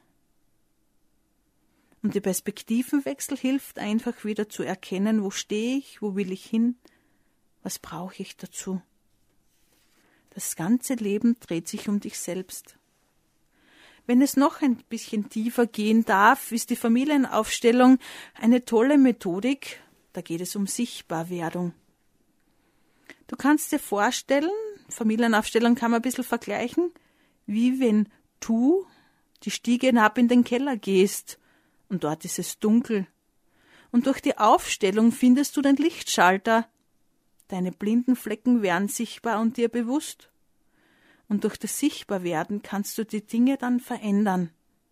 Und der Perspektivenwechsel hilft einfach wieder zu erkennen, wo stehe ich, wo will ich hin, was brauche ich dazu. Das ganze Leben dreht sich um dich selbst. Wenn es noch ein bisschen tiefer gehen darf, ist die Familienaufstellung eine tolle Methodik. Da geht es um Sichtbarwerdung. Du kannst dir vorstellen, Familienaufstellung kann man ein bisschen vergleichen, wie wenn du die Stiege hinab in den Keller gehst und dort ist es dunkel. Und durch die Aufstellung findest du den Lichtschalter. Deine blinden Flecken werden sichtbar und dir bewusst. Und durch das Sichtbarwerden kannst du die Dinge dann verändern.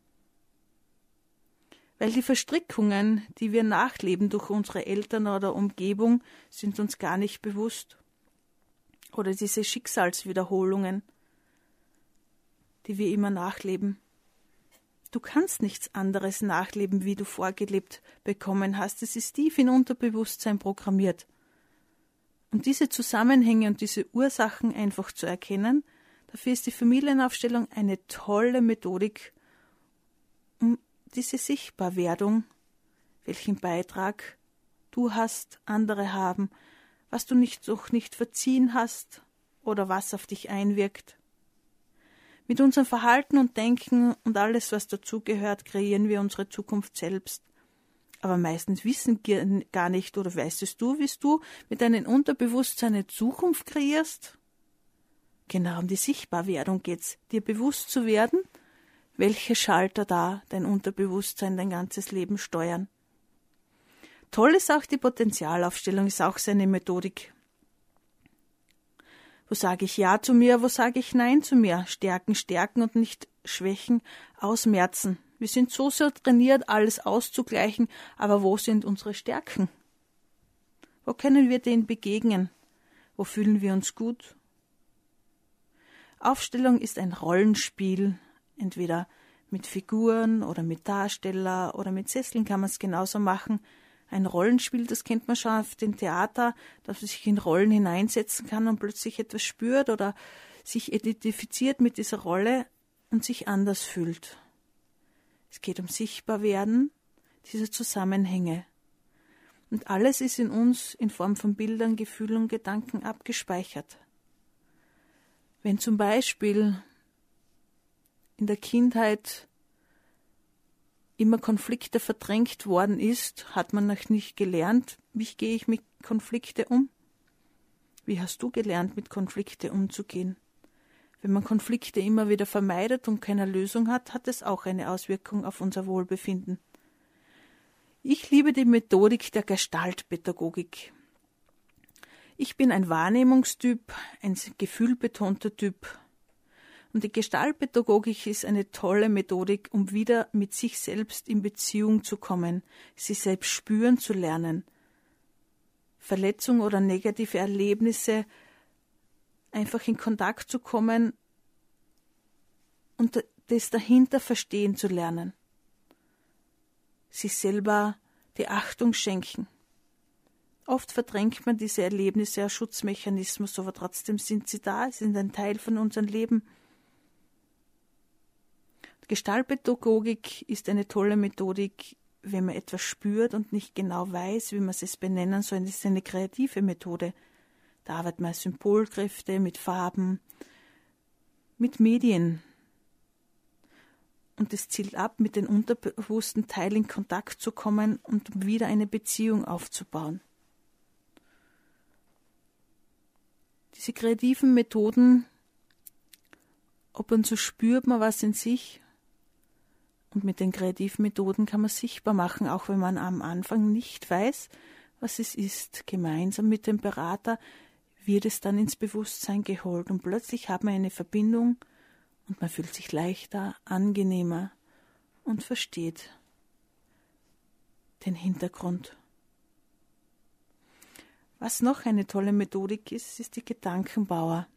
Weil die Verstrickungen, die wir nachleben durch unsere Eltern oder Umgebung, sind uns gar nicht bewusst. Oder diese Schicksalswiederholungen, die wir immer nachleben. Du kannst nichts anderes nachleben, wie du vorgelebt bekommen hast. Es ist tief in Unterbewusstsein programmiert. Und diese Zusammenhänge und diese Ursachen einfach zu erkennen, dafür ist die Familienaufstellung eine tolle Methodik, um diese Sichtbarwerdung, welchen Beitrag du hast, andere haben, was du nicht doch nicht verziehen hast oder was auf dich einwirkt. Mit unserem Verhalten und Denken und alles, was dazugehört, kreieren wir unsere Zukunft selbst. Aber meistens wissen wir gar nicht, oder weißt es du, wie du mit deinem Unterbewusstsein eine Zukunft kreierst? Genau um die Sichtbarwerdung geht's, dir bewusst zu werden, welche Schalter da dein Unterbewusstsein dein ganzes Leben steuern. Toll ist auch die Potenzialaufstellung, ist auch seine Methodik. Wo sage ich Ja zu mir, wo sage ich Nein zu mir? Stärken, stärken und nicht Schwächen, ausmerzen. Wir sind so sehr trainiert, alles auszugleichen, aber wo sind unsere Stärken? Wo können wir denen begegnen? Wo fühlen wir uns gut? Aufstellung ist ein Rollenspiel, entweder mit Figuren oder mit Darsteller oder mit Sesseln kann man es genauso machen. Ein Rollenspiel, das kennt man schon auf dem Theater, dass man sich in Rollen hineinsetzen kann und plötzlich etwas spürt oder sich identifiziert mit dieser Rolle und sich anders fühlt. Es geht um Sichtbarwerden dieser Zusammenhänge. Und alles ist in uns in Form von Bildern, Gefühlen und Gedanken abgespeichert. Wenn zum Beispiel in der Kindheit immer Konflikte verdrängt worden ist, hat man noch nicht gelernt, wie gehe ich mit Konflikte um? Wie hast du gelernt, mit Konflikte umzugehen? Wenn man Konflikte immer wieder vermeidet und keine Lösung hat, hat es auch eine Auswirkung auf unser Wohlbefinden. Ich liebe die Methodik der Gestaltpädagogik. Ich bin ein Wahrnehmungstyp, ein gefühlbetonter Typ. Und die Gestaltpädagogik ist eine tolle Methodik, um wieder mit sich selbst in Beziehung zu kommen, sich selbst spüren zu lernen, Verletzungen oder negative Erlebnisse einfach in Kontakt zu kommen und das dahinter verstehen zu lernen. Sich selber die Achtung schenken. Oft verdrängt man diese Erlebnisse als Schutzmechanismus, aber trotzdem sind sie da, sind ein Teil von unserem Leben. Gestaltpädagogik ist eine tolle Methodik, wenn man etwas spürt und nicht genau weiß, wie man es benennen soll. Das ist eine kreative Methode. Da arbeitet man Symbolkräfte mit Farben, mit Medien. Und es zielt ab, mit den unterbewussten Teilen in Kontakt zu kommen und wieder eine Beziehung aufzubauen. Diese kreativen Methoden, ob und so spürt man was in sich. Und mit den kreativen Methoden kann man sichtbar machen, auch wenn man am Anfang nicht weiß, was es ist. Gemeinsam mit dem Berater wird es dann ins Bewusstsein geholt und plötzlich hat man eine Verbindung und man fühlt sich leichter, angenehmer und versteht den Hintergrund. Was noch eine tolle Methodik ist, ist die Gedankenbauer.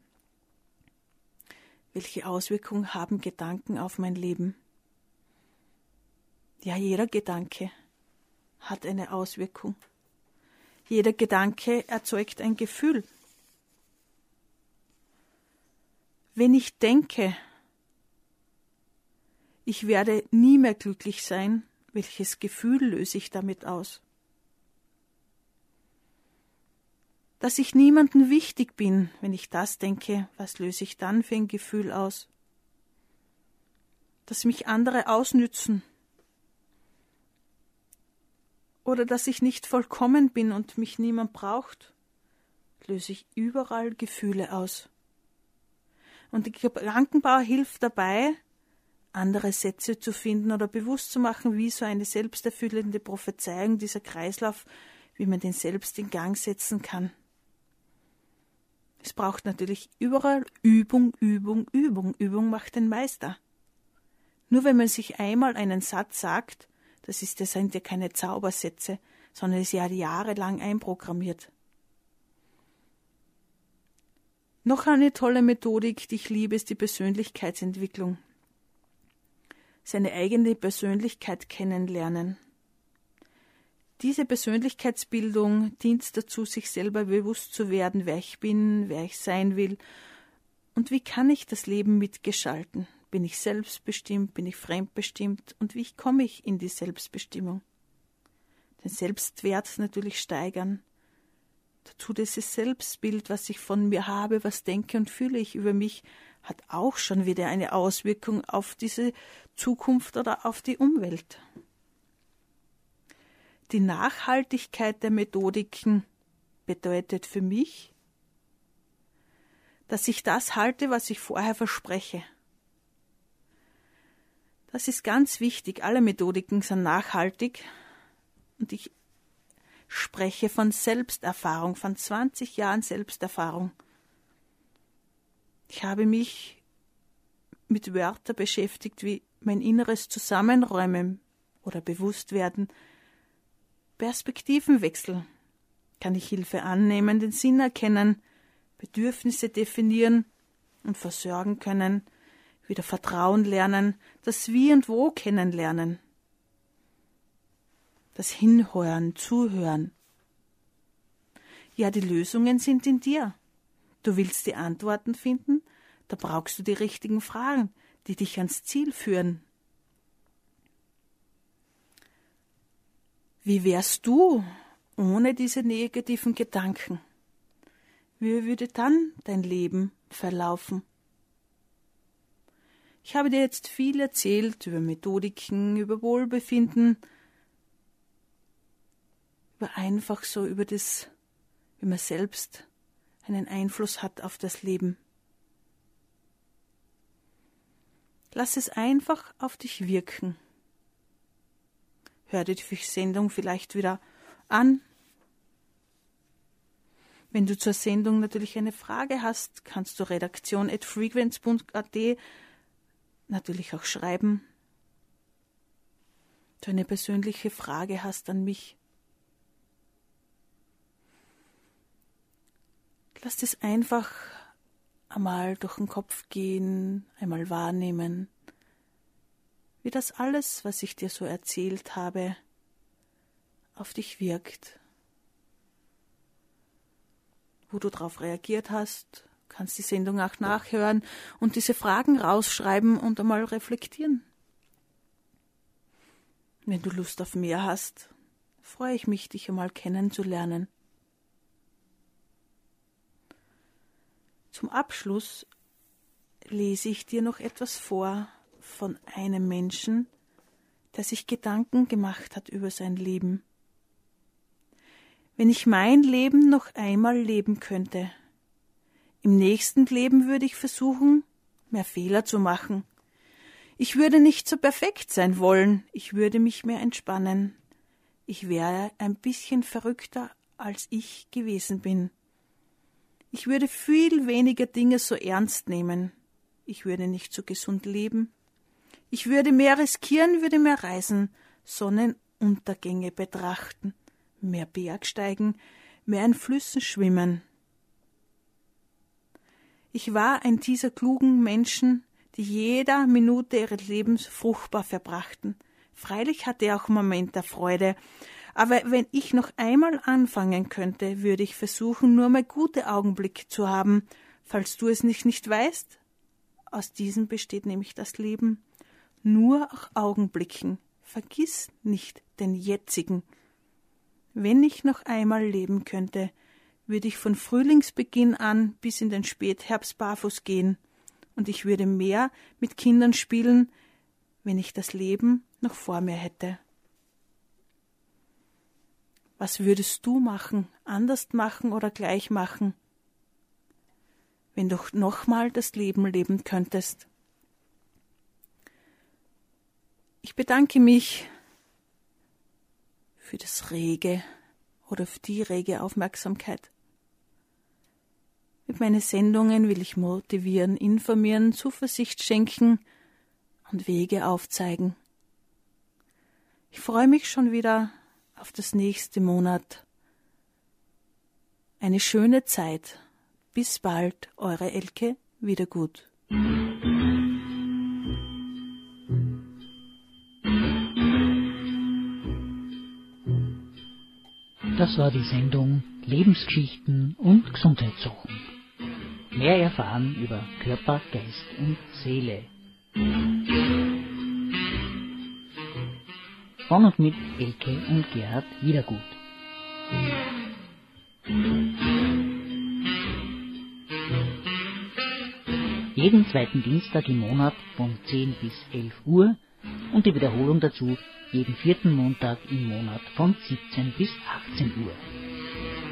Welche Auswirkungen haben Gedanken auf mein Leben? Ja, jeder Gedanke hat eine Auswirkung. Jeder Gedanke erzeugt ein Gefühl. Wenn ich denke, ich werde nie mehr glücklich sein, welches Gefühl löse ich damit aus? Dass ich niemandem wichtig bin, wenn ich das denke, was löse ich dann für ein Gefühl aus? Dass mich andere ausnützen. Oder dass ich nicht vollkommen bin und mich niemand braucht, löse ich überall Gefühle aus. Und der Gedankenbauer hilft dabei, andere Sätze zu finden oder bewusst zu machen, wie so eine selbsterfüllende Prophezeiung, dieser Kreislauf, wie man den selbst in Gang setzen kann. Es braucht natürlich überall Übung, Übung, Übung. Übung macht den Meister. Nur wenn man sich einmal einen Satz sagt, das, ist, das sind ja keine Zaubersätze, sondern es ist ja jahrelang einprogrammiert. Noch eine tolle Methodik, die ich liebe, ist die Persönlichkeitsentwicklung. Seine eigene Persönlichkeit kennenlernen. Diese Persönlichkeitsbildung dient dazu, sich selber bewusst zu werden, wer ich bin, wer ich sein will und wie kann ich das Leben mitgestalten. Bin ich selbstbestimmt, bin ich fremdbestimmt und wie komme ich in die Selbstbestimmung? Den Selbstwert natürlich steigern. Dazu dieses Selbstbild, was ich von mir habe, was denke und fühle ich über mich, hat auch schon wieder eine Auswirkung auf diese Zukunft oder auf die Umwelt. Die Nachhaltigkeit der Methodiken bedeutet für mich, dass ich das halte, was ich vorher verspreche. Das ist ganz wichtig. Alle Methodiken sind nachhaltig und ich spreche von Selbsterfahrung, von zwanzig Jahren Selbsterfahrung. Ich habe mich mit Wörtern beschäftigt wie mein inneres Zusammenräumen oder Bewusstwerden, Perspektivenwechsel. Kann ich Hilfe annehmen, den Sinn erkennen, Bedürfnisse definieren und versorgen können, wieder Vertrauen lernen, das Wie und Wo kennenlernen, das Hinhören, Zuhören. Ja, die Lösungen sind in dir. Du willst die Antworten finden, da brauchst du die richtigen Fragen, die dich ans Ziel führen. Wie wärst du ohne diese negativen Gedanken? Wie würde dann dein Leben verlaufen? Ich habe dir jetzt viel erzählt über Methodiken, über Wohlbefinden, über einfach so über das, wie man selbst einen Einfluss hat auf das Leben. Lass es einfach auf dich wirken. Hör dir die Sendung vielleicht wieder an. Wenn du zur Sendung natürlich eine Frage hast, kannst du redaktion at frequenz punkt a t natürlich auch schreiben. Wenn du eine persönliche Frage hast an mich. Lass es einfach einmal durch den Kopf gehen, einmal wahrnehmen, wie das alles, was ich dir so erzählt habe, auf dich wirkt. Wo du darauf reagiert hast, kannst die Sendung auch nachhören und diese Fragen rausschreiben und einmal reflektieren. Wenn du Lust auf mehr hast, freue ich mich, dich einmal kennenzulernen. Zum Abschluss lese ich dir noch etwas vor von einem Menschen, der sich Gedanken gemacht hat über sein Leben. Wenn ich mein Leben noch einmal leben könnte, im nächsten Leben würde ich versuchen, mehr Fehler zu machen. Ich würde nicht so perfekt sein wollen, ich würde mich mehr entspannen. Ich wäre ein bisschen verrückter, als ich gewesen bin. Ich würde viel weniger Dinge so ernst nehmen. Ich würde nicht so gesund leben. Ich würde mehr riskieren, würde mehr reisen, Sonnenuntergänge betrachten, mehr Bergsteigen, mehr in Flüssen schwimmen. Ich war ein dieser klugen Menschen, die jede Minute ihres Lebens fruchtbar verbrachten. Freilich hatte er auch Momente der Freude, aber wenn ich noch einmal anfangen könnte, würde ich versuchen, nur mal gute Augenblicke zu haben, falls du es nicht, nicht weißt. Aus diesem besteht nämlich das Leben. Nur auch Augenblicken. Vergiss nicht den jetzigen. Wenn ich noch einmal leben könnte, würde ich von Frühlingsbeginn an bis in den Spätherbst barfuß gehen, und ich würde mehr mit Kindern spielen, wenn ich das Leben noch vor mir hätte. Was würdest du machen, anders machen oder gleich machen, wenn du nochmal das Leben leben könntest? Ich bedanke mich für das rege oder für die rege Aufmerksamkeit. Mit meinen Sendungen will ich motivieren, informieren, Zuversicht schenken und Wege aufzeigen. Ich freue mich schon wieder auf das nächste Monat. Eine schöne Zeit. Bis bald, eure Elke Wiedergut. Das war die Sendung Lebensgeschichten und Gesundheitssachen. Mehr erfahren über Körper, Geist und Seele. Von und mit Elke und Gerhard Wiedergut. Jeden zweiten Dienstag im Monat von zehn bis elf Uhr und die Wiederholung dazu jeden vierten Montag im Monat von siebzehn bis achtzehn Uhr.